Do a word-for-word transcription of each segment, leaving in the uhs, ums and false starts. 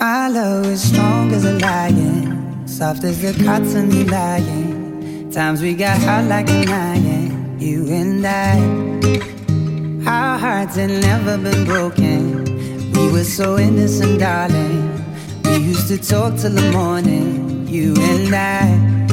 Our love is strong as a lion, soft as the cotton we lying. Times we got hot like an iron, you and I. Our hearts had never been broken. We were so innocent, darling. We used to talk till the morning, you and I.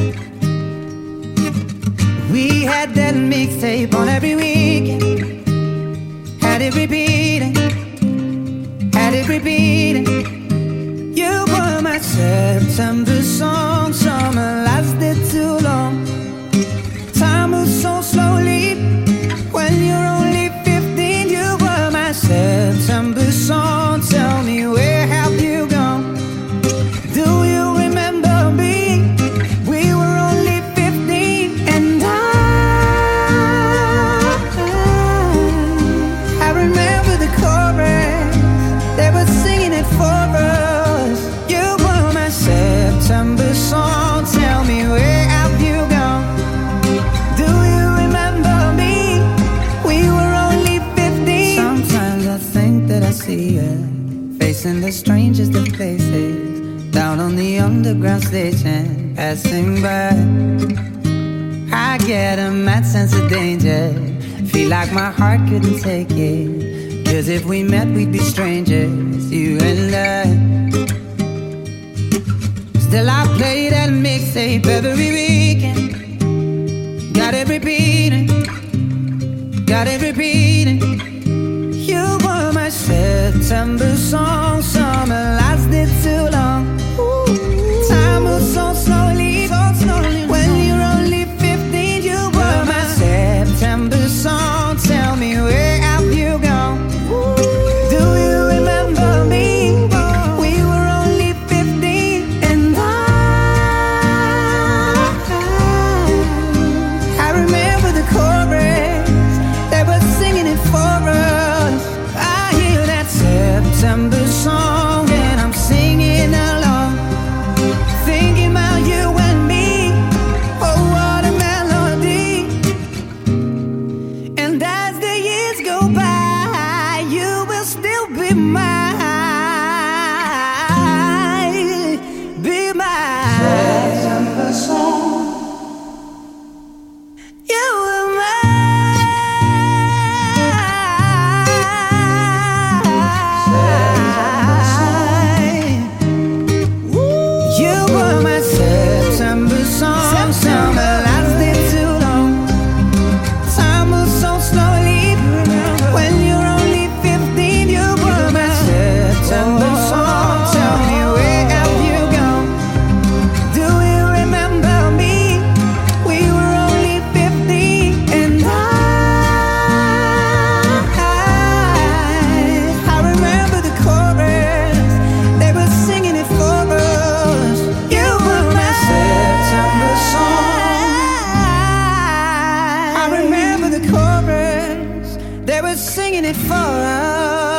We had that mixtape on every weekend. Had it repeating, had it repeating. You were my September song. Summer lasted too long. Time moves so slowly when you're only fifteen. You were my September song. Tell me, where have you gone? Do you remember me? We were only fifteen. And I I remember the chorus. They were singing it for us. You were my September song. Tell me, where have you gone? Do you remember me? We were only fifteen. Sometimes I think that I see you facing the strangest of places, down on the underground station, passing by. I get a mad sense of danger, feel like my heart couldn't take it. Cause if we met we'd be strangers, you and I. Still I play that mixtape every weekend. Got it repeating, got it repeating. You were my September song. Summer lasted too long. Time moves so slowly, so slowly. When you're only fifteen, you were my September song. Tell me, where have you gone? Do you remember me? We were only fifteen. And I I remember the chorus. They were singing it for us. I hear that September song and I'm singing along, thinking about you and me. Oh, what a melody. And as the years go by, you will still be mine, be mine. September song. You were mine. You were my September song. Summer lasted too long. Time moves so slowly when you're only fifteen. You were my September song. Tell me, where have you gone? Do you remember me? We were only fifteen. And I I remember the chorus. They were singing it for us. You were my September song. I remember the chorus. They were singing it for us.